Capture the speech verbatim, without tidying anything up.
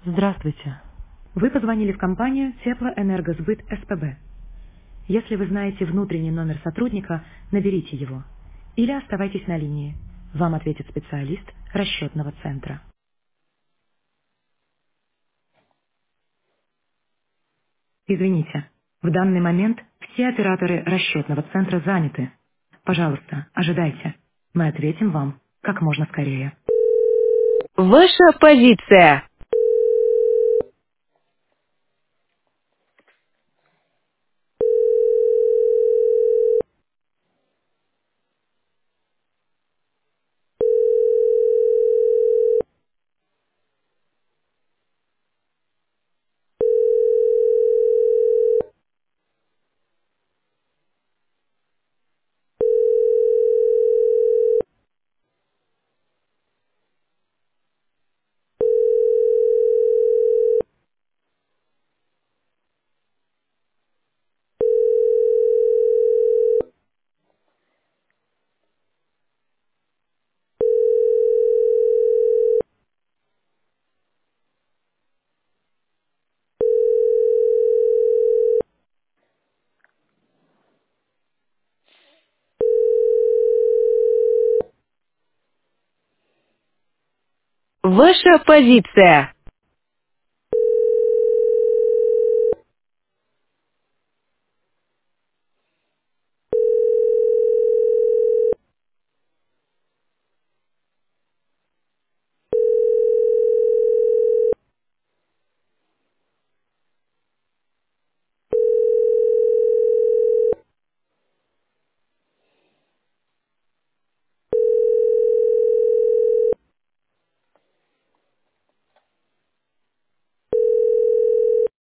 Здравствуйте. Вы позвонили в компанию Теплоэнергосбыт СПБ. Если вы знаете внутренний номер сотрудника, наберите его. Или оставайтесь на линии. Вам ответит специалист расчетного центра. Извините, в данный момент все операторы расчетного центра заняты. Пожалуйста, ожидайте. Мы ответим вам как можно скорее. Ваша позиция. Ваша позиция.